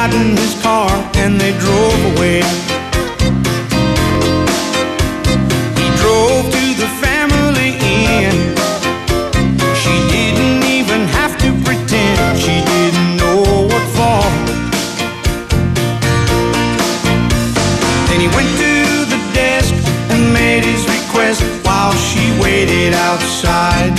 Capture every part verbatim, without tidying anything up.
got in his car and they drove away. He drove to the family inn. She didn't even have to pretend she didn't know what for. Then he went to the desk and made his request while she waited outside.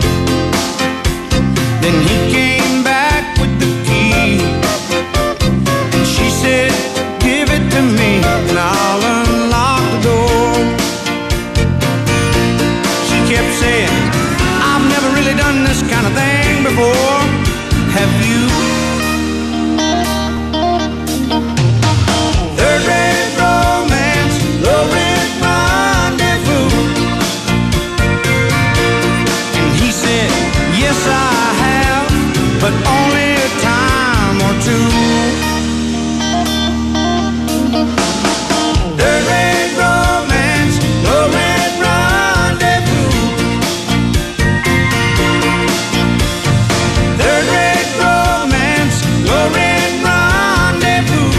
Then he came back with the key, and she said, give it to me and I'll unlock the door. She kept saying, I've never really done this kind of thing before. Have you? Third rate romance, low rent rendezvous. And he said, yes I have, but only a time or two. Third rate romance, low rent rendezvous. Third rate romance, low rent rendezvous.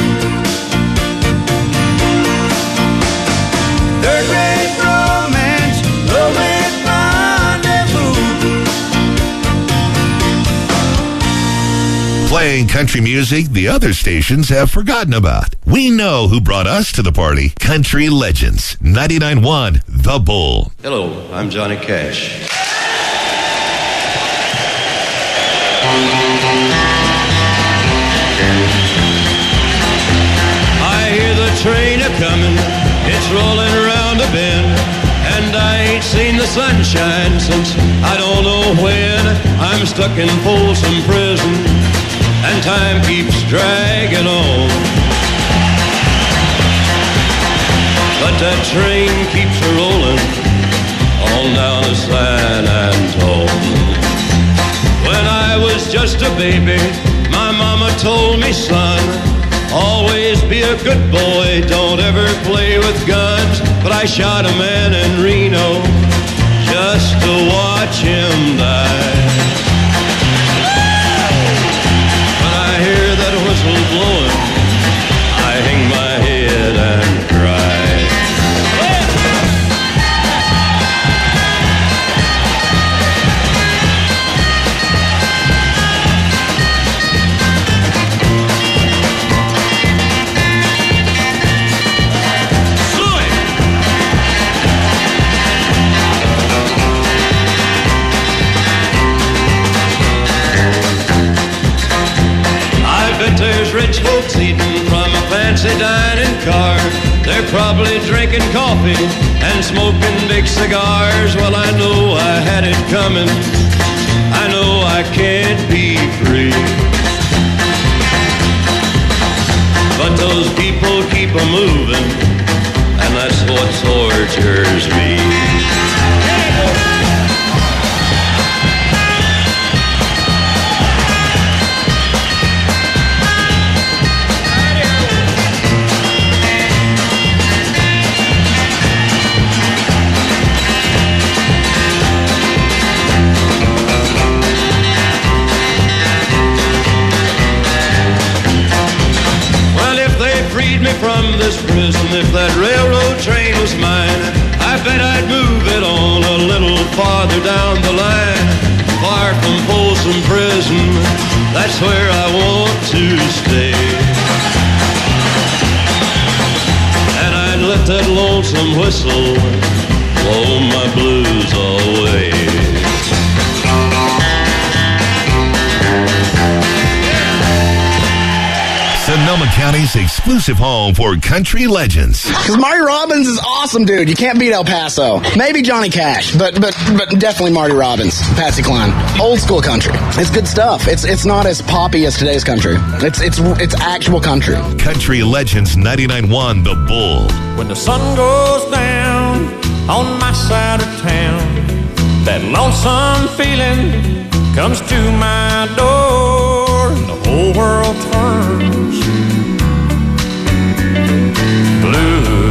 Third rate romance, low rent rendezvous. Playing country music the other stations have forgotten about. We know who brought us to the party. Country Legends, ninety-nine point one The Bull. Hello, I'm Johnny Cash. I hear the train a-comin', it's rolling around a bend, and I ain't seen the sunshine since I don't know when. I'm stuck in Folsom Prison, and time keeps dragging on. But that train keeps a-rolling on down to San Antone. When I was just a baby, my mama told me, son, always be a good boy, don't ever play with guns. But I shot a man in Reno just to watch him die. When I hear that whistle blowing, I hang my head and cry. There's rich folks eating from a fancy dining car. They're probably drinking coffee and smoking big cigars. Well, I know I had it coming. I know I can't be free. But those people keep a-moving, and that's what tortures me. Freed me from this prison. If that railroad train was mine, I bet I'd move it on a little farther down the line. Far from Folsom Prison, that's where I want to stay. And I'd let that lonesome whistle blow my blues away. Sonoma County's exclusive home for country legends. Because Marty Robbins is awesome, dude. You can't beat El Paso. Maybe Johnny Cash, but but but definitely Marty Robbins, Patsy Cline. Old school country. It's good stuff. It's it's not as poppy as today's country. It's it's it's actual country. Country Legends ninety-nine point one The Bull. When the sun goes down on my side of town, that lonesome feeling comes to my door, and the whole world turns blue.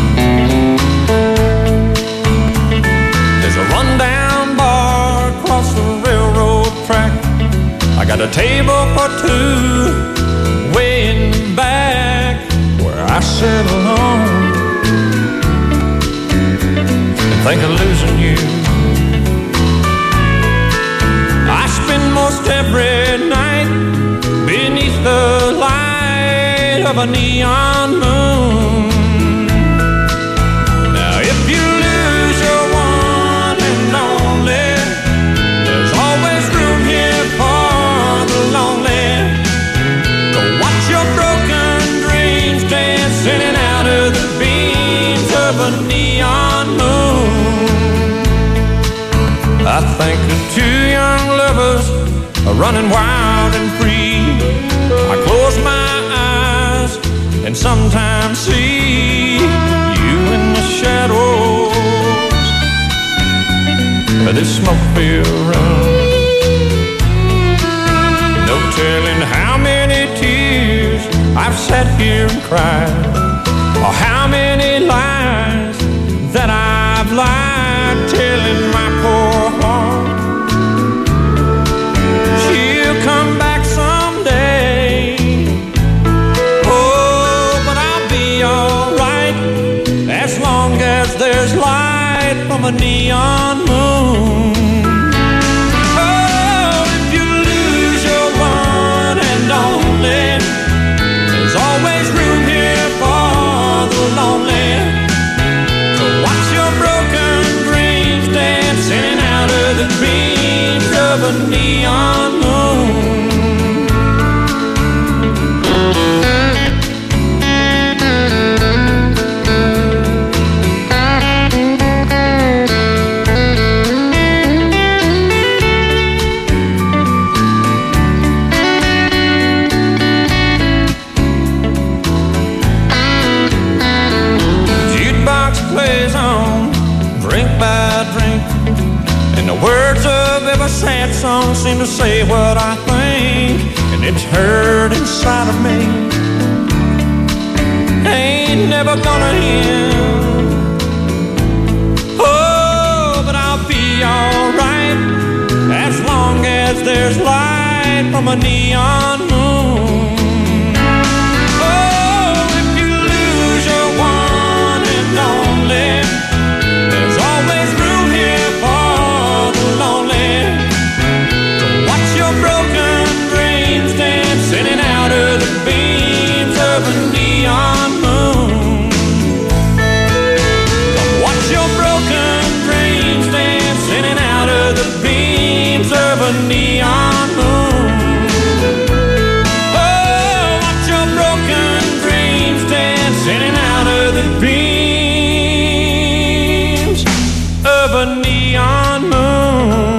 There's a rundown bar across the railroad track. I got a table for two waiting think of losing you. I spend most every night beneath the light of a neon moon. Now if you lose your one and only, there's always room here for the lonely. To watch your broken dreams dance in and out of the beams of a neon moon. I think of two young lovers running wild and free. I close my eyes and sometimes see you in the shadows of this smoke-filled room. No telling how many tears I've sat here and cried, or how many lies that I've lied, telling my poor heart she'll come back someday. Oh, but I'll be alright as long as there's light from a neon moon. Oh, if you lose your one and only, there's always room here for the lonely. To watch your broken dreams dance in and out of the beams of a neon moon. Words of every sad song seem to say what I think, and it's hurt inside of me. Ain't never gonna end. Oh, but I'll be alright as long as there's light from a neon moon. Oh, if you lose your one and only, there's always room here for lonely. To watch your broken dreams dance in and out of the beams of a neon moon. Come watch your broken dreams dance in and out of the beams of a neon moon. Oh, watch your broken dreams dance in and out of the beams of a neon moon.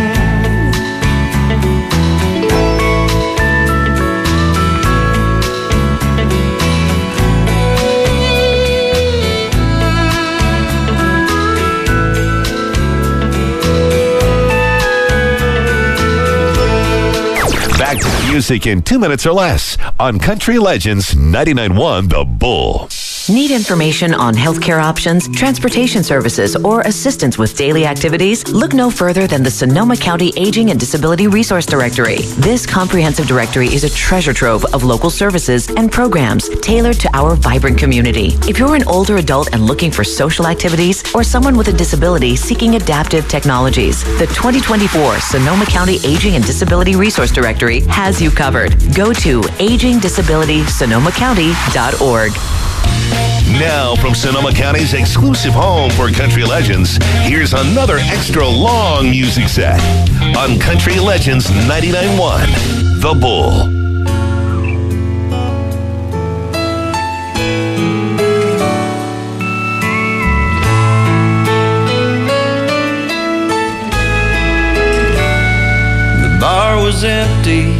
Back to music in two minutes or less on Country Legends ninety-nine point one The Bull. Need information on healthcare options, transportation services, or assistance with daily activities? Look no further than the Sonoma County Aging and Disability Resource Directory. This comprehensive directory is a treasure trove of local services and programs tailored to our vibrant community. If you're an older adult and looking for social activities, or someone with a disability seeking adaptive technologies, the twenty twenty-four Sonoma County Aging and Disability Resource Directory has you covered. Go to aging disability sonoma county dot org. Now, from Sonoma County's exclusive home for country legends, here's another extra long music set on Country Legends ninety-nine point one The Bull. The bar was empty.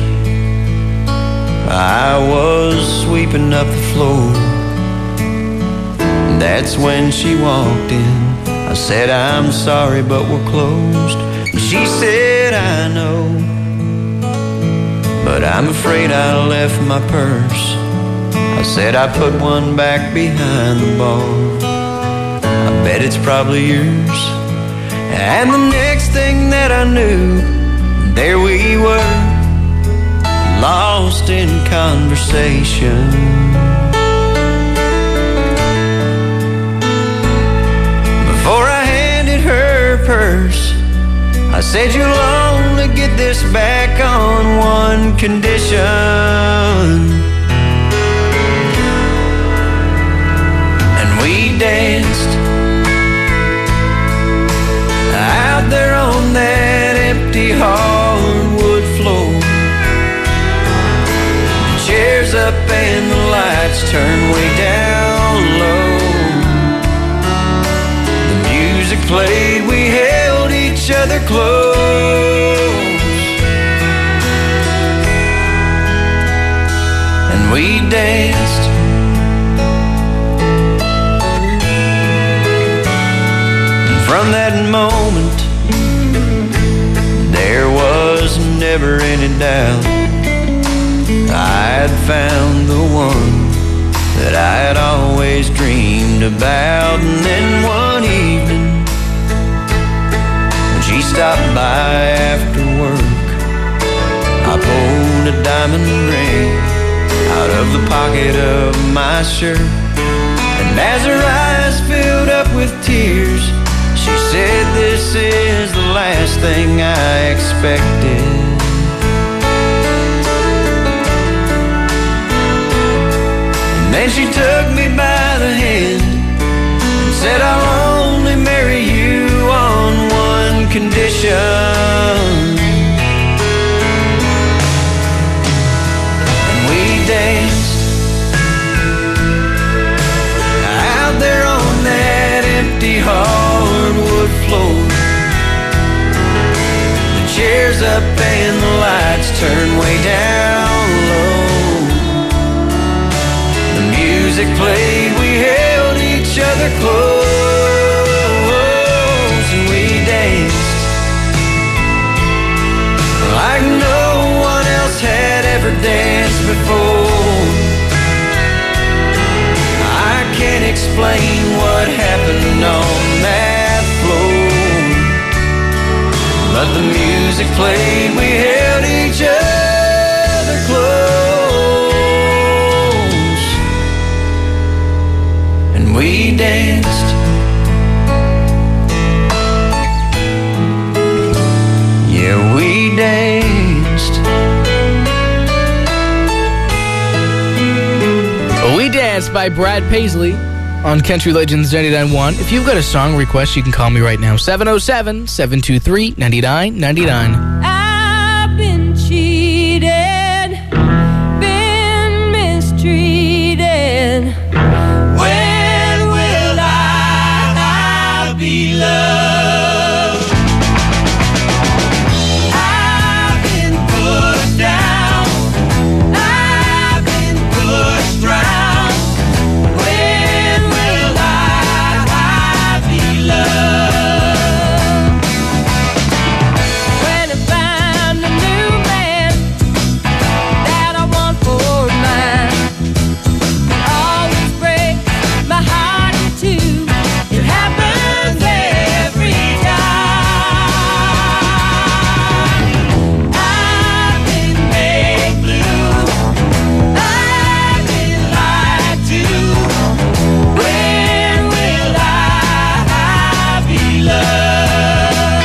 I was sweeping up the floor. That's when she walked in. I said, I'm sorry, but we're closed. She said, I know, but I'm afraid I left my purse. I said, I put one back behind the bar. I bet it's probably yours. And the next thing that I knew, there we were, lost in conversation. Before I had said you'll only get this back on one condition. And we danced out there on that empty hardwood floor. The chairs up and the lights turned way down low. The music played, we held each other close, and we danced. And from that moment there was never any doubt I'd found the one that I'd always dreamed about. And then one evening when she stopped by after work, I pulled a diamond ring out of the pocket of my shirt, and as her eyes filled up with tears, she said, "This is the last thing I expected." And then she took me by the hand and said, "I'll only marry you on one condition." And we danced out there on that empty hardwood floor. The chairs up and the lights turned way down low. The music played, we held each other close, and we danced like no one else had ever danced before. I can't explain what happened on that floor, but the music played, we held each other close, and we danced. Yeah, we danced. We Danced by Brad Paisley on Country Legends ninety-nine point one. If you've got a song request, you can call me right now. seven oh seven, seven two three, nine nine nine nine. I've been cheated, been mistreated. When will I be loved? I've been pushed down, I've been pushed round. When will I be loved? When I find a new man that I want for mine, it always breaks my heart in two. It happens every time. I've been made blue, I've been lied to. When will I be loved?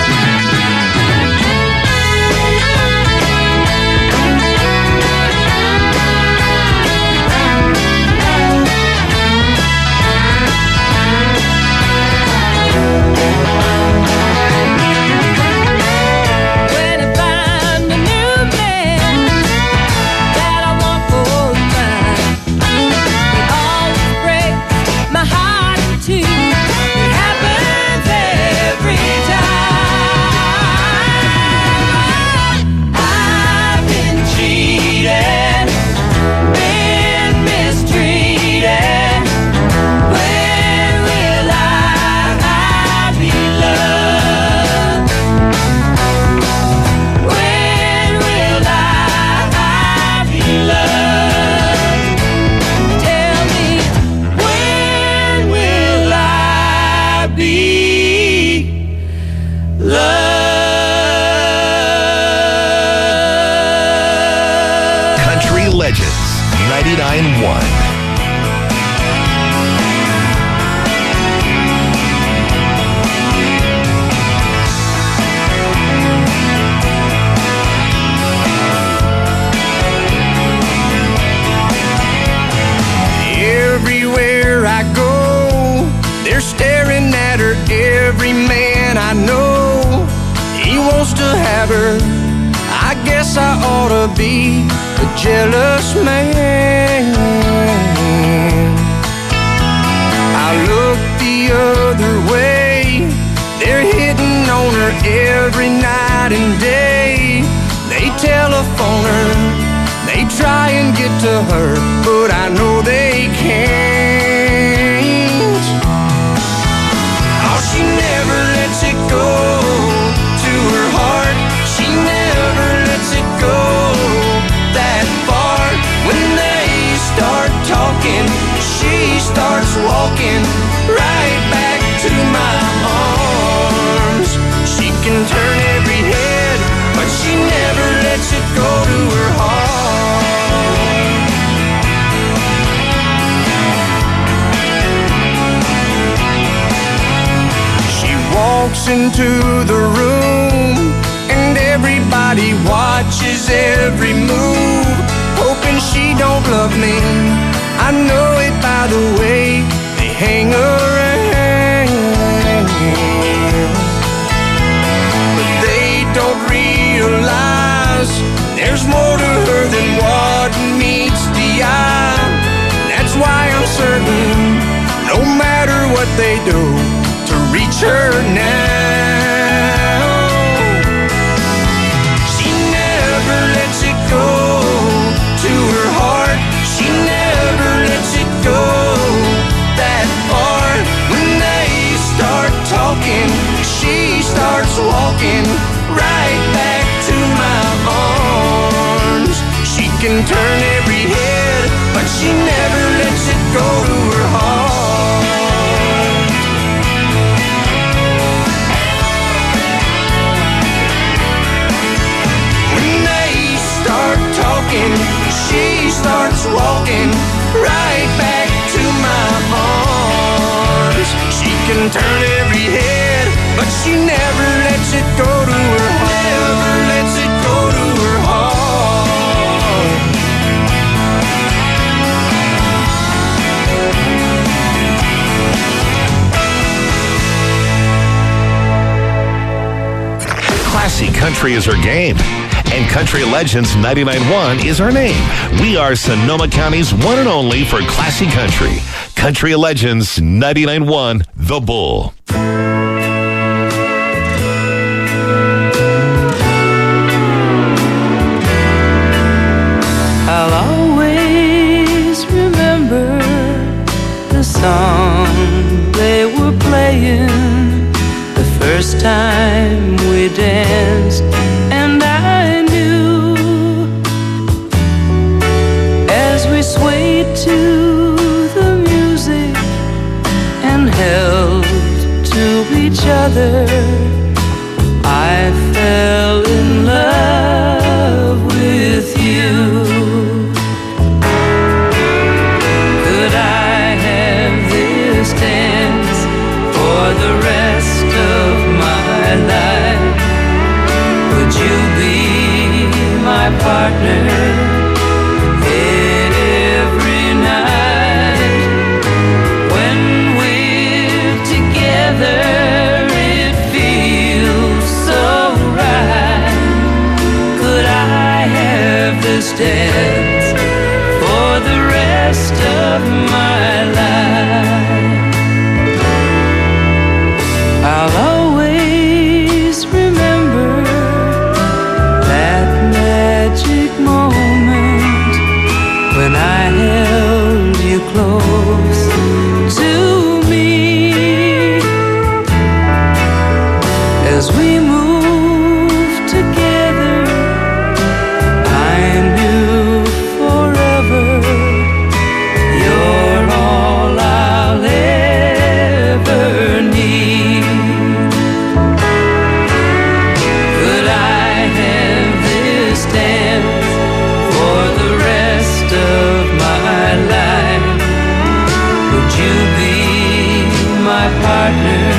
When I find a new man that I want for mine, it always breaks my heart in two. It happens every time. I've been cheated, been mistreated. When will I be loved? When will I be loved? Tell me, when will I be loved? Country Legends ninety-nine point one. I know he wants to have her. I guess I ought to be a jealous man. I look the other way. They're hitting on her every night and day. They telephone her, they try and get to her, but I know they can't. Oh, she never lets it go to her heart. She never lets it go that far. When they start talking, she starts walking right back to my arms. She can turn every head, but she never lets it go to her heart. She walks into the room and everybody watches every move, hoping she don't love me. I know it by the way they hang around. But they don't realize there's more to her than what meets the eye. That's why I'm certain, no matter what they do, to reach her now. She never lets it go to her heart. She never lets it go that far. When they start talking, she starts walking right back to my arms. She can turn every head, but she never lets it go to her heart. When they start talking, she starts walking right back to my arms. She can turn every head, but she never lets it go to her heart. Never lets it go to her heart. Classy country is her game, and Country Legends ninety-nine point one is our name. We are Sonoma County's one and only for classy country. Country Legends ninety-nine point one, The Bull. I'll always remember the song they were playing the first time we danced, and I knew as we swayed to the music and held to each other, I fell in love with you. Could I have this dance for the rest of my life? Would you be my partner every night? When we're together, it feels so right. Could I have this dance for the rest of my life? I'll always remember that magic moment when I held you close to me. As we moved together, I knew forever you're all I'll ever need. Could I have this dance for the rest of my life? Would you be my partner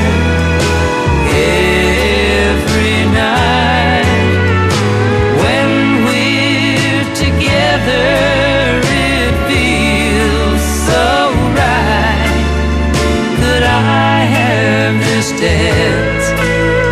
every night? When we're together, it feels so right. Could I have this dance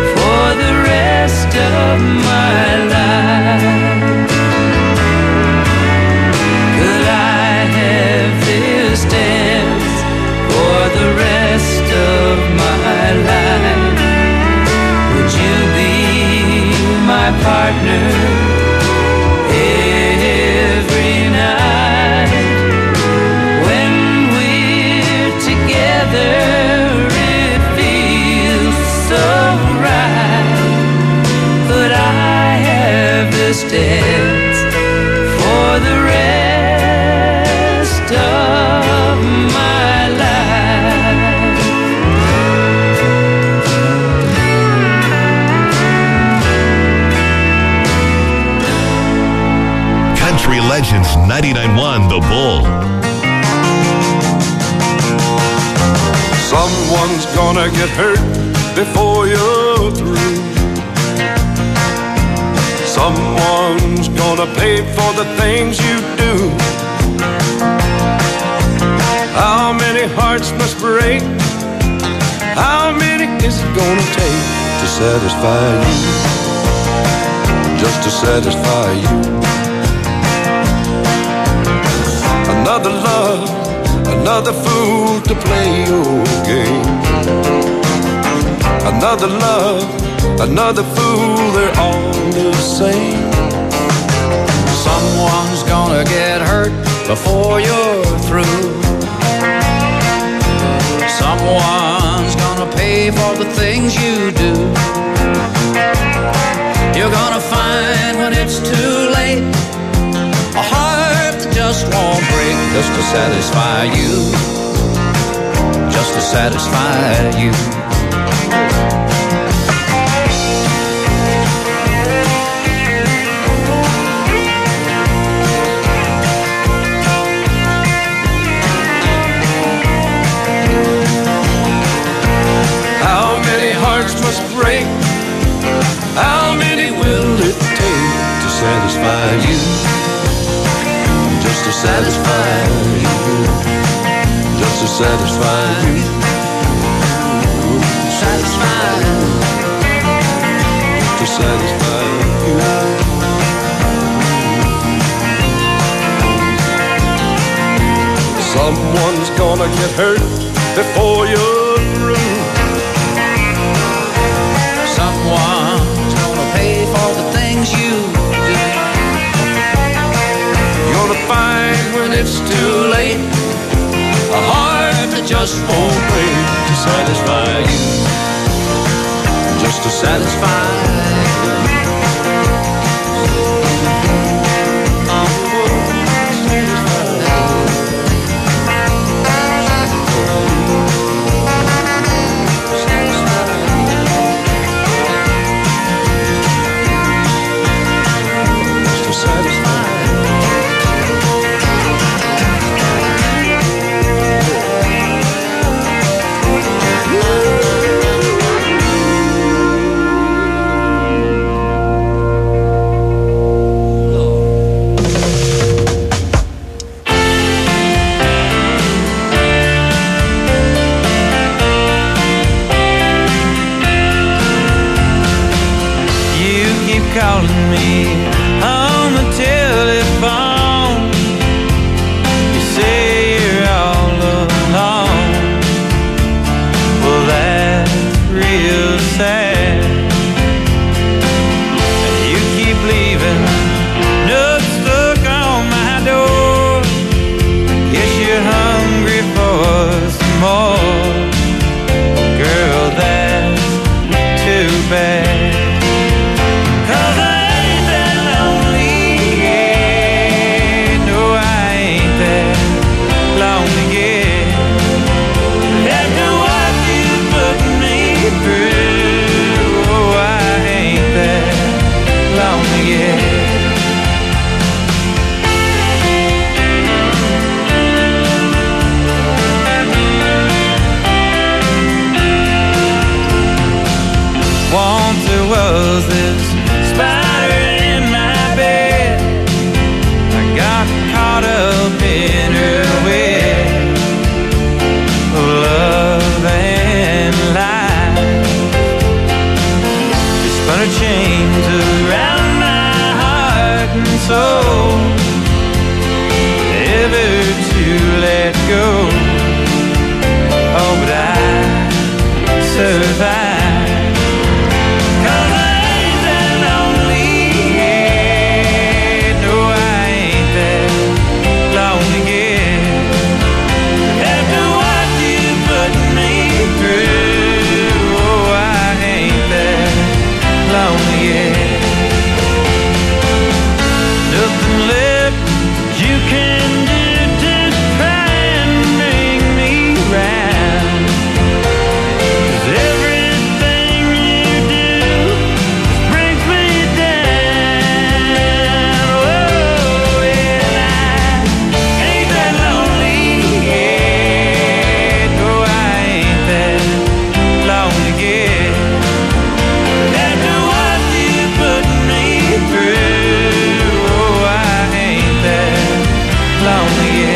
distance for the rest of my life. Country Legends ninety-nine point one The Bull. Someone's gonna get hurt before you're through. Someone's gonna pay for the things you do. How many hearts must break? How many is it gonna take to satisfy you? Just to satisfy you. Another love, another fool to play your game. Another love, another fool, they're all the same. Someone's gonna get hurt before you're through. Someone's gonna pay for the things you do. You're gonna find when it's too late a heart that just won't break, just to satisfy you, just to satisfy you. How many hearts must break? How many will it take to satisfy you? Just to satisfy you. Just to satisfy you. Satisfy you. To satisfy you. Someone's gonna get hurt before you're through. Someone's gonna pay for the things you do. You're gonna find when it's too late a heart that just won't break to satisfy you. Just to satisfy you. Calling me on the telephone. You say you're all alone. Well, that's real sad. And you keep leaving notes stuck on my door. Guess you're hungry for some more. Girl, that's too bad. Was this spider in my bed? I got caught up in her web of love and life. She spun her chains around my heart and soul, never to let go. Oh, but I survived.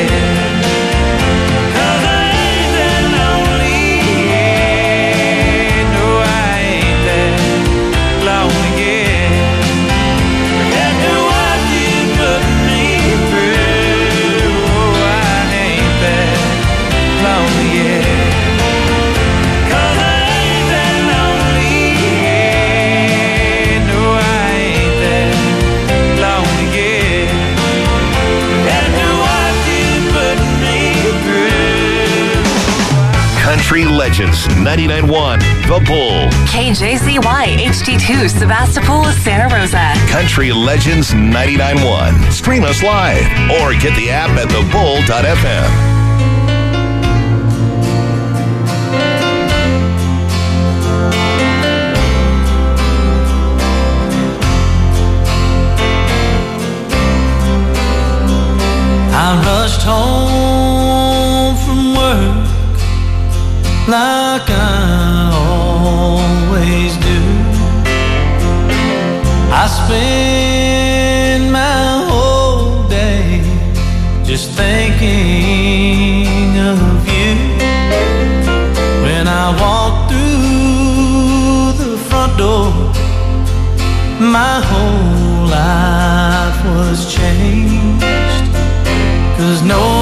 yet. 'Cause I ain't that lonely yet. No, I ain't that lonely yet. After what you put me through, oh, I ain't that lonely yet. 'Cause I ain't that lonely yet. No, I ain't that lonely yet. After what you put me through. Country Legends ninety-nine point one, The Bull. K J Z Y H D two, Sebastopol, Santa Rosa. Country Legends ninety-nine point one. Stream us live or get the app at the bull dot f m. I rushed home from work like I always do. I spend my whole day just thinking of you. When I walk through the front door, my whole life was changed. 'Cause no